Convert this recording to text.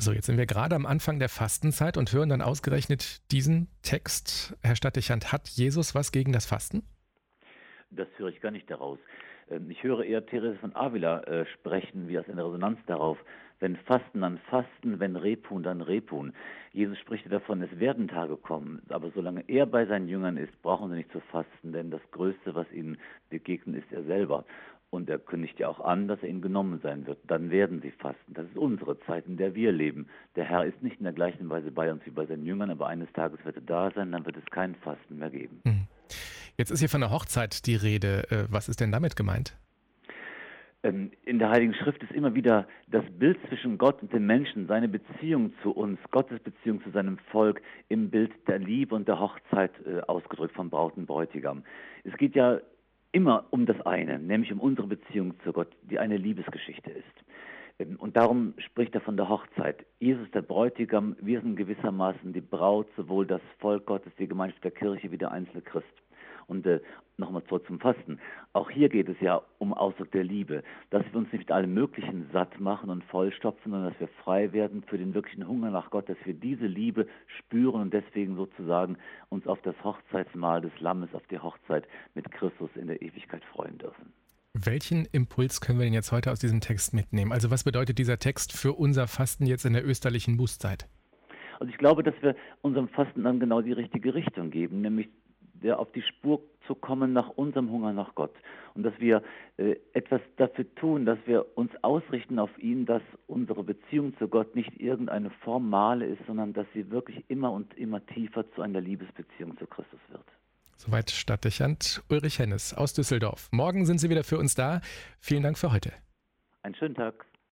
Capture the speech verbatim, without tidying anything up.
So, jetzt sind wir gerade am Anfang der Fastenzeit und hören dann ausgerechnet diesen Text. Herr Stadtdechant, hat Jesus was gegen das Fasten? Das höre ich gar nicht daraus. Ähm, Ich höre eher Therese von Avila äh, sprechen, wie aus einer Resonanz darauf. Wenn Fasten, dann Fasten, wenn Repun, dann Repun. Jesus spricht ja davon, es werden Tage kommen, aber solange er bei seinen Jüngern ist, brauchen sie nicht zu fasten, denn das Größte, was ihnen begegnet, ist er selber. Und er kündigt ja auch an, dass er ihnen genommen sein wird. Dann werden sie fasten. Das ist unsere Zeit, in der wir leben. Der Herr ist nicht in der gleichen Weise bei uns wie bei seinen Jüngern, aber eines Tages wird er da sein, dann wird es kein Fasten mehr geben. Hm. Jetzt ist hier von der Hochzeit die Rede. Äh, Was ist denn damit gemeint? Ähm, In der Heiligen Schrift ist immer wieder das Bild zwischen Gott und dem Menschen, seine Beziehung zu uns, Gottes Beziehung zu seinem Volk im Bild der Liebe und der Hochzeit äh, ausgedrückt vom Braut und Bräutigam. Es geht ja immer um das eine, nämlich um unsere Beziehung zu Gott, die eine Liebesgeschichte ist. Ähm, Und darum spricht er von der Hochzeit. Jesus, der Bräutigam, wir sind gewissermaßen die Braut, sowohl das Volk Gottes, die Gemeinschaft der Kirche, wie der einzelne Christ. Und äh, nochmal zurück zum Fasten. Auch hier geht es ja um Ausdruck der Liebe, dass wir uns nicht mit allem Möglichen satt machen und vollstopfen, sondern dass wir frei werden für den wirklichen Hunger nach Gott, dass wir diese Liebe spüren und deswegen sozusagen uns auf das Hochzeitsmahl des Lammes, auf die Hochzeit mit Christus in der Ewigkeit freuen dürfen. Welchen Impuls können wir denn jetzt heute aus diesem Text mitnehmen? Also was bedeutet dieser Text für unser Fasten jetzt in der österlichen Bußzeit? Also ich glaube, dass wir unserem Fasten dann genau die richtige Richtung geben, nämlich der auf die Spur zu kommen nach unserem Hunger nach Gott. Und dass wir äh, etwas dafür tun, dass wir uns ausrichten auf ihn, dass unsere Beziehung zu Gott nicht irgendeine formale ist, sondern dass sie wirklich immer und immer tiefer zu einer Liebesbeziehung zu Christus wird. Soweit Stadtdechant Ulrich Hennes aus Düsseldorf. Morgen sind Sie wieder für uns da. Vielen Dank für heute. Einen schönen Tag.